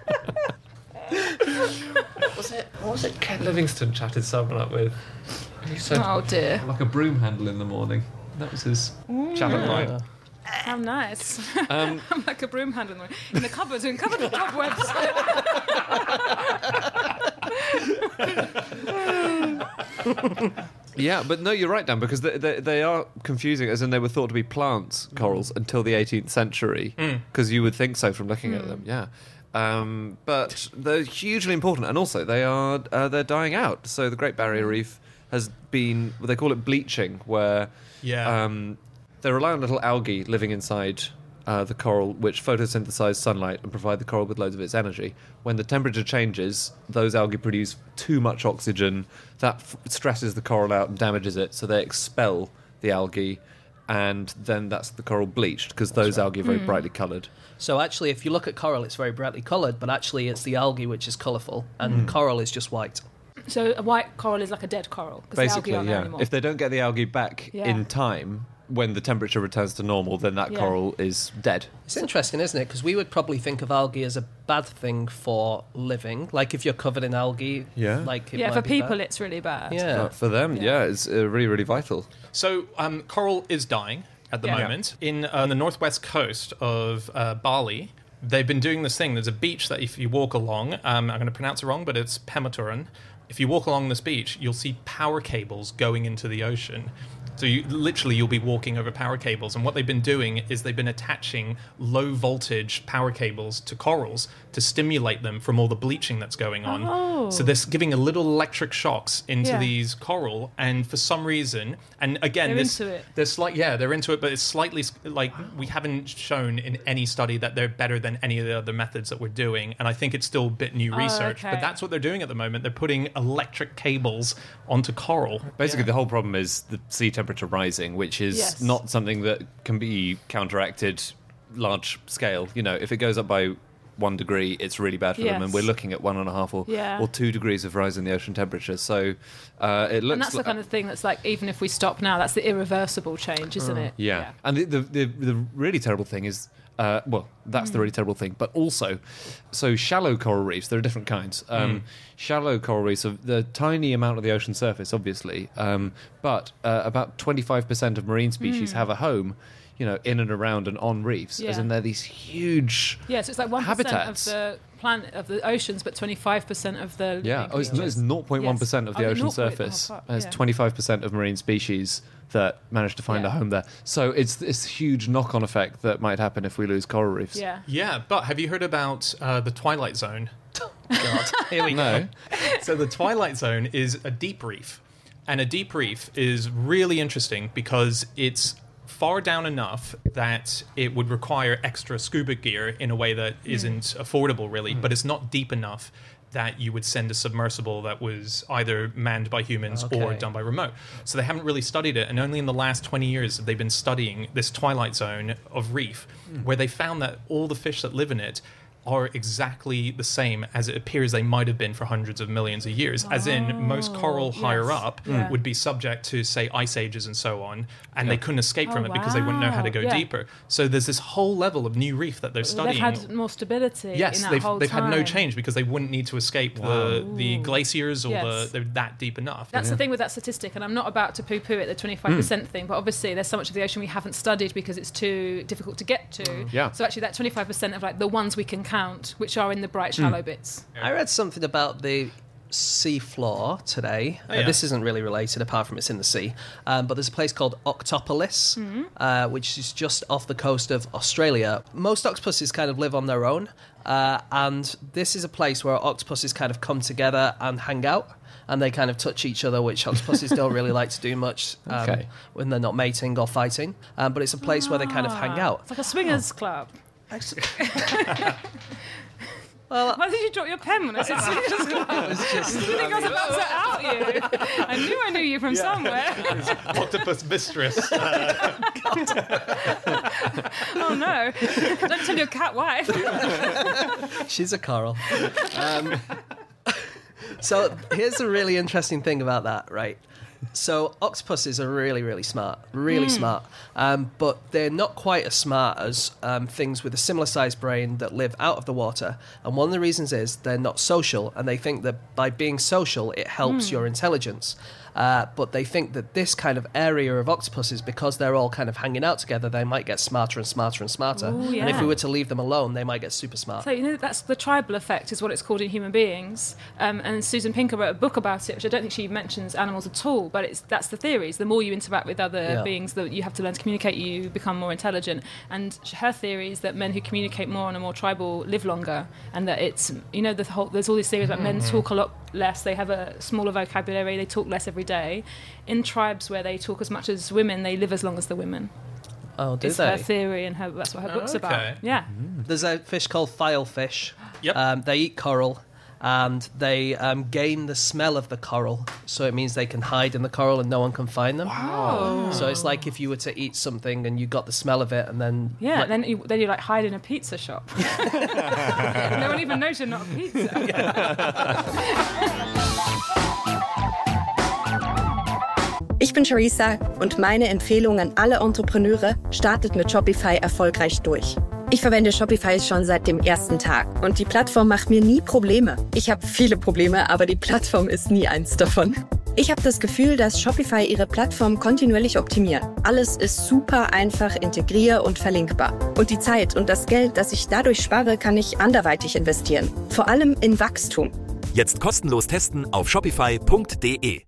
What was it? What was it? Ken Livingstone chatted someone up with. He said, Oh dear. like a broom handle in the morning. That was his chat up line. How nice. Um, I'm like a broom handle in the, in the cupboard doing cupboard cobwebs. Yeah, but no, you're right, Dan, because they, they, they are confusing, as in they were thought to be plants, corals, until the eighteenth century, because you would think so from looking at them, yeah. Um, but they're hugely important, and also they are uh, they're dying out. So the Great Barrier Reef has been, well, they call it bleaching, where Yeah. um, they rely on little algae living inside uh, the coral, which photosynthesize sunlight and provide the coral with loads of its energy. When the temperature changes, those algae produce too much oxygen. That f- stresses the coral out and damages it, so they expel the algae, and then that's the coral bleached, because those algae are very brightly coloured. So actually, if you look at coral, it's very brightly coloured, but actually it's the algae which is colourful, and coral is just white. So a white coral is like a dead coral because the algae Basically, aren't there yeah. anymore. If they don't get the algae back Yeah. in time, when the temperature returns to normal, then that Yeah. coral is dead. It's interesting, isn't it? Because we would probably think of algae as a bad thing for living. Like if you're covered in algae, Yeah. like it yeah, might for be people, bad. it's really bad. Yeah. But for them, yeah, Yeah. it's uh, really, really vital. So um, coral is dying at the Yeah. moment. In uh, the northwest coast of uh, Bali, they've been doing this thing. There's a beach that if you walk along, um, I'm going to pronounce it wrong, but it's Pematuran. If you walk along this beach, you'll see power cables going into the ocean. So you, literally, you'll be walking over power cables. And what they've been doing is they've been attaching low voltage power cables to corals to stimulate them from all the bleaching that's going on. Oh. So they're giving a little electric shocks into Yeah. these coral. And for some reason, and again, They're this, into it. they're slight, yeah, they're into it, but it's slightly like we haven't shown in any study that they're better than any of the other methods that we're doing. And I think it's still a bit new Oh, research, okay. but that's what they're doing at the moment. They're putting electric cables onto coral. Basically, the whole problem is the sea temperature rising, which is Yes. not something that can be counteracted large scale. You know, if it goes up by one degree, it's really bad for them, Yes. and we're looking at one and a half or, Yeah. or two degrees of rise in the ocean temperature. So uh, it looks And that's the like, kind of thing that's like, even if we stop now, that's the irreversible change, isn't it? Yeah. And the, the, the, the really terrible thing is, uh, well, that's the really terrible thing, but also, so shallow coral reefs, there are different kinds. Um, Shallow coral reefs are the tiny amount of the ocean surface, obviously, um, but uh, about twenty-five percent of marine species have a home, you know, in and around and on reefs, as Yeah. in they're these huge... Yeah, so it's like one percent of Habitats. the planet of the oceans, but twenty-five percent of the Yeah, living oh, it's, creatures. it's zero point one percent Yes. of the Oh, ocean zero point- surface. oh, fuck, There's yeah. twenty-five percent of marine species that manage to find Yeah. a home there. So it's this huge knock-on effect that might happen if we lose coral reefs. Yeah. Yeah, but have you heard about uh, the Twilight Zone? God, here we No. go. So the Twilight Zone is a deep reef, and a deep reef is really interesting because it's far down enough that it would require extra scuba gear in a way that isn't affordable, really, but it's not deep enough that you would send a submersible that was either manned by humans or Okay. done by remote. So they haven't really studied it, and only in the last twenty years have they been studying this Twilight Zone of reef, where they found that all the fish that live in it are exactly the same as it appears they might have been for hundreds of millions of years. As in, most coral higher yes. up Yeah. would be subject to, say, ice ages and so on, and they couldn't escape Oh, from it because they wouldn't know how to go wow. Yeah. deeper. So there's this whole level of new reef that they're They've studying. had more stability Yes, in that they've, whole they've time. had no change because they wouldn't need to escape the, the glaciers or Yes. the they're that deep enough. That's the thing with that statistic, and I'm not about to poo-poo it, the twenty-five percent thing, but obviously there's so much of the ocean we haven't studied because it's too difficult to get to. Yeah. So actually that twenty-five percent of like the ones we can count, which are in the bright shallow bits. I read something about the sea floor today. Oh, Uh, yeah. this isn't really related, apart from it's in the sea. Um, but there's a place called Octopolis, uh, which is just off the coast of Australia. Most octopuses kind of live on their own, uh, and this is a place where octopuses kind of come together and hang out. And they kind of touch each other, which octopuses don't really like to do much um, Okay. when they're not mating or fighting. Um, but it's a place where they kind of hang out. It's like a swingers club. Well, Why did you drop your pen when I said swingers club? it's just, I think I was about to out you. I knew I knew you from somewhere. Octopus mistress. Oh no! Don't tell your cat wife. she's a coral. Um, So here's a really interesting thing about that, right? So octopuses are really, really smart, really smart, um, but they're not quite as smart as um, things with a similar sized brain that live out of the water. And one of the reasons is they're not social, and they think that by being social, it helps your intelligence. Uh, but they think that this kind of area of octopuses, because they're all kind of hanging out together, they might get smarter and smarter and smarter. Ooh, yeah. And if we were to leave them alone, they might get super smart. So, you know, that's the tribal effect is what it's called in human beings. Um, and Susan Pinker wrote a book about it, which I don't think she mentions animals at all, but it's that's the theories. The more you interact with other Yeah. beings, that you have to learn to communicate, you become more intelligent. And her theory is that men who communicate more and are more tribal live longer, and that it's, you know, the whole, there's all these theories about men talk a lot less, they have a smaller vocabulary, they talk less every day. In tribes where they talk as much as women, they live as long as the women. Oh, do It's they? her theory, and her, that's what her book's okay. about. Yeah. There's a fish called filefish. Yep. Um, they eat coral, and they um, gain the smell of the coral, so it means they can hide in the coral and no one can find them. Oh. So it's like if you were to eat something and you got the smell of it, and then Yeah, like, then you, then you like hide in a pizza shop. No one even knows you're not a pizza. Ich bin Charissa und meine Empfehlung an alle Entrepreneure: startet mit Shopify erfolgreich durch. Ich verwende Shopify schon seit dem ersten Tag und die Plattform macht mir nie Probleme. Ich habe viele Probleme, aber die Plattform ist nie eins davon. Ich habe das Gefühl, dass Shopify ihre Plattform kontinuierlich optimiert. Alles ist super einfach, integrier- und verlinkbar. Und die Zeit und das Geld, das ich dadurch spare, kann ich anderweitig investieren. Vor allem in Wachstum. Jetzt kostenlos testen auf shopify punkt de.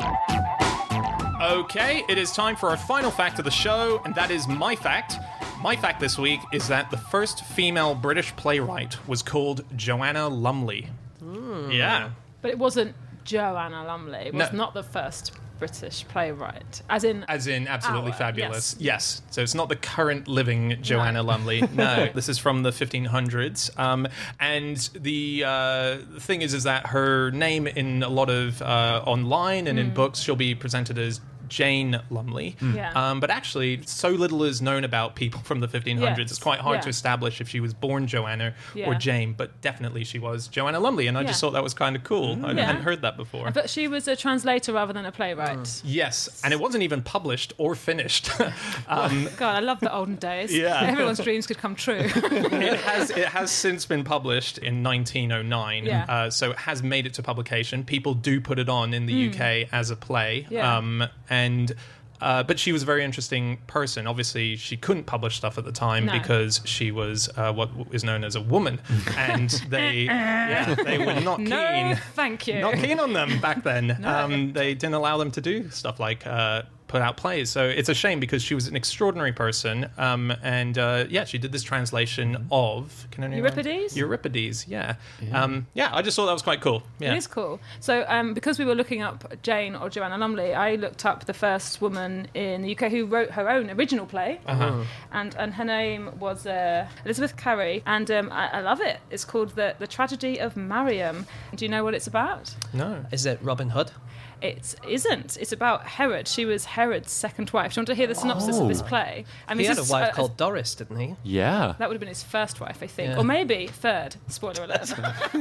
Okay, it is time for our final fact of the show, and that is my fact. My fact this week is that the first female British playwright was called Joanna Lumley. Yeah. But it wasn't Joanna Lumley. It was No. not the first British playwright. As in... As in absolutely Our, fabulous. Yes. So it's not the current living Joanna Lumley. No. This is from the fifteen hundreds. Um, and the uh, thing is, is that her name in a lot of uh, online and in books, she'll be presented as Jane Lumley. Yeah. Um, but actually, so little is known about people from the fifteen hundreds. Yes. It's quite hard Yeah. to establish if she was born Joanna or Yeah. Jane, but definitely she was Joanna Lumley. And I just Yeah. thought that was kind of cool. I Yeah. hadn't heard that before. But she was a translator rather than a playwright. Yes, and it wasn't even published or finished. um, God, I love the olden days. Yeah. Everyone's dreams could come true. it has it has since been published in nineteen oh nine, Yeah. uh, so it has made it to publication. People do put it on in the U K as a play, Yeah. um, and. Uh, but she was a very interesting person. Obviously, she couldn't publish stuff at the time No. because she was uh, what is known as a woman, and they yeah, they were not keen. No, thank you. Not keen on them back then. Um, they didn't allow them to do stuff like uh, put out plays. So it's a shame because she was an extraordinary person. Um, and uh, yeah, she did this translation of can anyone- Euripides? Euripides, yeah. Yeah. Um, yeah, I just thought that was quite cool. Yeah. It is cool. So, um, because we were looking up Jane or Joanna Lumley, I looked up the first woman in the U K who wrote her own original play, Uh-huh. and and her name was uh, Elizabeth Carey, and um, I, I love it. It's called the the Tragedy of Mariam. Do you know what it's about? No. is it Robin Hood? It isn't. It's about Herod. She was Herod's second wife. Do you want to hear the synopsis of this play? I He had a this is, wife uh, called Doris, didn't he? Yeah. That would have been his first wife, I think. Yeah. Or maybe third. Spoiler alert.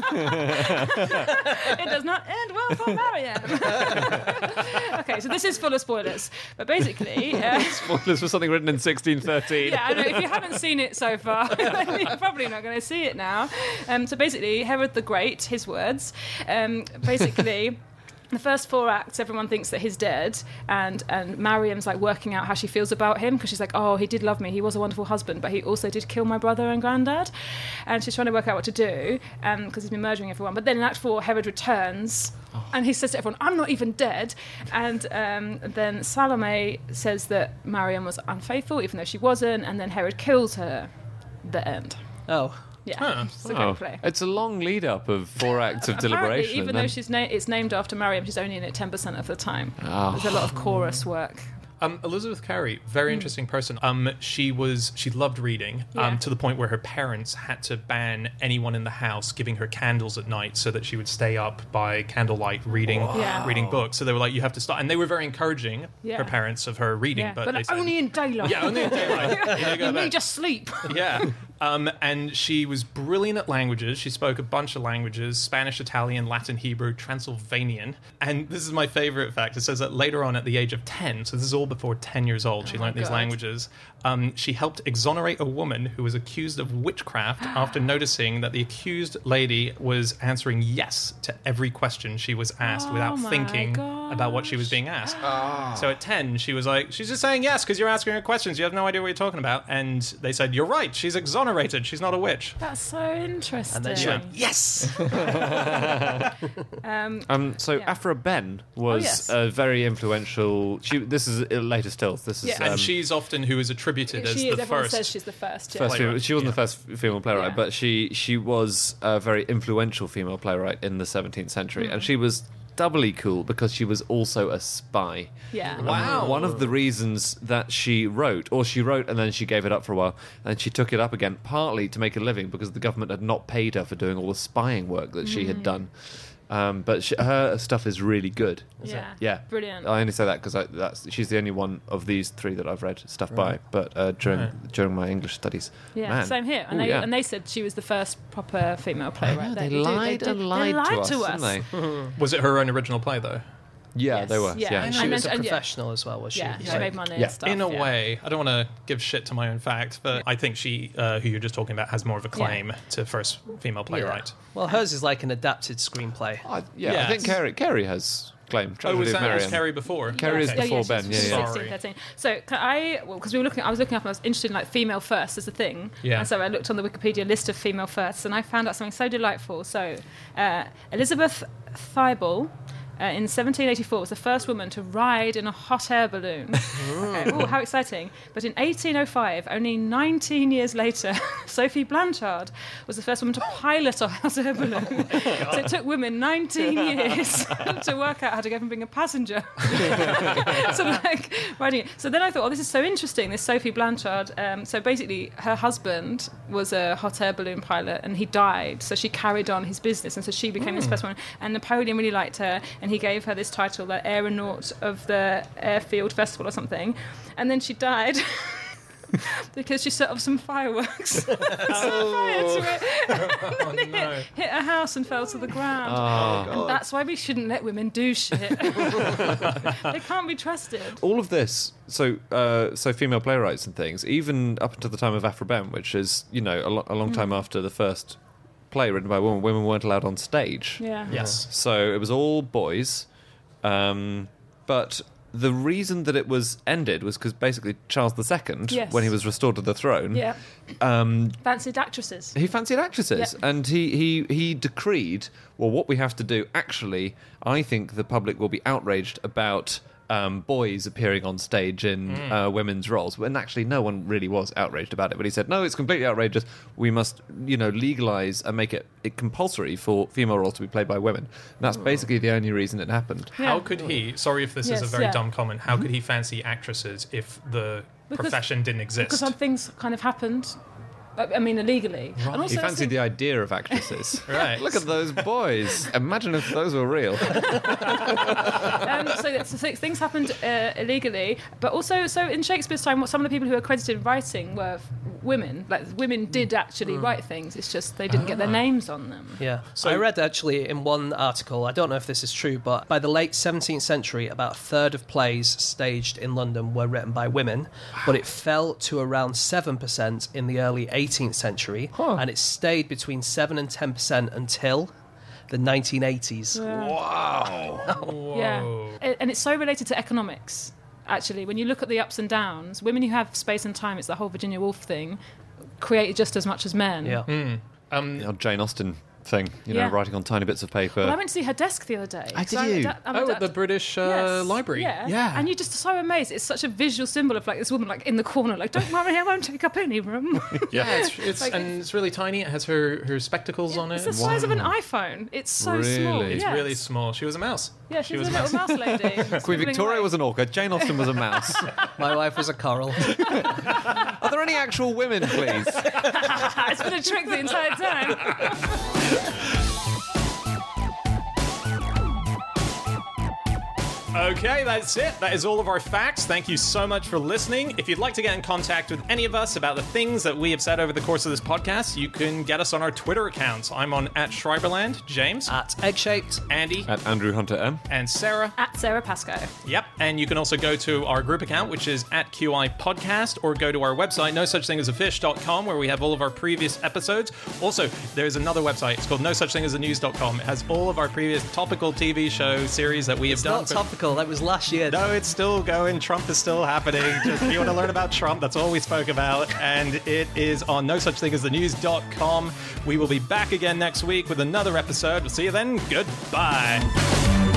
It does not end well for Mariam. Okay, so this is full of spoilers. But basically... Uh, Spoilers for something written in sixteen thirteen. yeah, I know. If you haven't seen it so far, then you're probably not going to see it now. Um, so basically, Herod the Great, his words, um, basically... The first four acts, everyone thinks that he's dead, and, and Mariam's like working out how she feels about him because she's like, oh, he did love me, he was a wonderful husband, but he also did kill my brother and granddad, and she's trying to work out what to do because um, he's been murdering everyone. But then in Act Four, Herod returns, oh. and he says to everyone, "I'm not even dead," and um, then Salome says that Mariam was unfaithful, even though she wasn't, and then Herod kills her. The end. Oh. Yeah, Huh. it's a Oh, great play. it's a long lead up of four acts of deliberation. Apparently, even and though then- she's na- it's named after Mariam, she's only in it ten percent of the time. Oh. There's a lot of chorus work. Um, Elizabeth Carey, very interesting person. Um, she was she loved reading um, Yeah. to the point where her parents had to ban anyone in the house giving her candles at night so that she would stay up by candlelight reading Yeah. reading books. So they were like, you have to stop, and they were very encouraging. Yeah. Her parents of her reading, Yeah, but, but they said, only in daylight. yeah, only in daylight. You know, go You back. need to sleep. Yeah, Um, and she was brilliant at languages. She spoke a bunch of languages: Spanish, Italian, Latin, Hebrew, Transylvanian. And this is my favorite fact. It says that later on, at the age of ten, so this is all before ten years old, she Oh learned my these God. languages. Um, she helped exonerate a woman who was accused of witchcraft after noticing that the accused lady was answering yes to every question she was asked Oh without my thinking about what she was being asked. So at ten, she was like, she's just saying yes because you're asking her questions. You have no idea what you're talking about. And they said, you're right. She's exonerated. She's not a witch. That's so interesting. And then she went, Yes. um, Um, so Yeah. Aphra Ben was Oh, yes. a very influential. She. This is uh, later still. This is Yeah. And um, she's often who is attributed as she is. the Everyone first. says she's the first. Yeah. first female, playwright. she wasn't Yeah. the first female playwright, Yeah. but she she was a very influential female playwright in the seventeenth century, Mm. and she was doubly cool because she was also a spy. Yeah. Wow. One of the reasons that she wrote, or she wrote and then she gave it up for a while, and she took it up again, partly to make a living because the government had not paid her for doing all the spying work that she Mm. had done. Um, but she, her stuff is really good. Yeah. Yeah, Brilliant. I only say that because that's she's the only one of these three that I've read stuff by. But uh, during Right. during my English studies, Yeah, Man. same here. And Ooh, they yeah. and they said she was the first proper female playwright. they, do- lied did- and lied, they lied to us, didn't they? Was it her own original play, though? Yeah, Yes, they were. yeah. Yeah, And she then- was a and yeah. professional as well, was she? Yeah, she Like- made money yeah. and stuff. In a yeah. way, I don't want to give shit to my own facts, but I think she, uh, who you're just talking about, has more of a claim to first female playwright. Well, hers is like an adapted screenplay. I, yeah, I Yes. think Carrie, Carrie has claim. Oh, Tragedy was of that Marian. was Carrie before? Carrie is Okay. before she's- Ben, yeah, she's yeah. sixteen, Sorry. thirteen. So can I, because we were looking, I was looking up and I was interested in like female first as a thing. Yeah. And so I looked on the Wikipedia list of female firsts and I found out something so delightful. So uh, Elizabeth Thibault. Uh, in seventeen eighty-four was the first woman to ride in a hot air balloon. Okay. Ooh, how exciting. But in eighteen oh five, only nineteen years later, Sophie Blanchard was the first woman to pilot a hot air balloon. So it took women nineteen years to work out how to go and bring a passenger. so like riding it. So then I thought, oh, this is so interesting, this Sophie Blanchard. Um, so basically her husband was a hot air balloon pilot and he died. So she carried on his business and so she became this first one. And Napoleon really liked her and he gave her this title, the aeronaut of the Airfield Festival or something. And then she died because she set off some fireworks. Set fire to it. Oh, And it no. hit, hit a house and fell to the ground. Oh. And that's why we shouldn't let women do shit. They can't be trusted. All of this, so uh, so female playwrights and things, even up until the time of Aphra Ben, which is, you know, a, lo- a long time after the first play written by women, women weren't allowed on stage. Yeah. Yes. So it was all boys. Um, but the reason that it was ended was because basically Charles the Second, Yes. when he was restored to the throne, Yeah. um, Fancied actresses. he fancied actresses, Yep. and he, he, he decreed, well, what we have to do, actually, I think the public will be outraged about um, boys appearing on stage in uh, women's roles. When actually no one really was outraged about it. But he said, no, it's completely outrageous. We must, you know, legalise and make it, it compulsory for female roles to be played by women. And that's basically the only reason it happened. How Yeah. could he? Sorry if this is a Yes, very yeah. dumb comment. How could he fancy actresses if the Because- profession didn't exist? Because some things kind of happened. I I mean, illegally. And also He I fancied think- the idea of actresses. Right. Look at those boys. Imagine if those were real. um, so, so th- things happened uh, illegally, but also, so in Shakespeare's time, what some of the people who were credited in writing were f- women. Like women did actually write things. It's just they didn't get their names on them. Yeah. So- I read actually in one article, I don't know if this is true, but by the late seventeenth century, about a third of plays staged in London were written by women, but it fell to around seven percent in the early eighteenth century, and it stayed between seven and ten percent until the nineteen eighties. Yeah, A- and it's so related to economics. Actually, when you look at the ups and downs, women who have space and time, it's the whole Virginia Woolf thing, created just as much as men. Yeah. Um, The old Jane Austen thing, you know, Yeah. writing on tiny bits of paper. Well, I went to see her desk the other day. I So did you? da- I'm a oh, da- at the British uh, Yes, Library. Yeah. Yeah. And you're just so amazed. It's such a visual symbol of like this woman like in the corner, like, don't worry, I won't take up any room. yeah, it's, it's Like- and it's really tiny. It has her, her spectacles on it. It's the size of an iPhone. It's so small. Really? It's Yes. really small. She was a mouse. Yeah, she, was, was a little mouse lady. Queen scribbling Victoria away. was an orca, Jane Austen was a mouse. My wife was a coral. Are there any actual women, please? It's been a trick the entire time. Okay, that's it. That is all of our facts. Thank you so much for listening. If you'd like to get in contact with any of us about the things that we have said over the course of this podcast, you can get us on our Twitter accounts. I'm on at Schreiberland, James, At Eggshaped. Andy, At Andrew Hunter M. and Sarah. At Sarah Pascoe. Yep, and you can also go to our group account, which is at Q I Podcast, or go to our website, no such thing as a fish dot com, where we have all of our previous episodes. Also, there's another website. It's called no such thing as a news dot com. It has all of our previous topical T V show series that we have It's done. not topical. That was last year. No, it's still going. Trump is still happening. Just, if you want to learn about Trump, that's all we spoke about. And it is on no such thing as the news dot com. We will be back again next week with another episode. We'll see you then. Goodbye.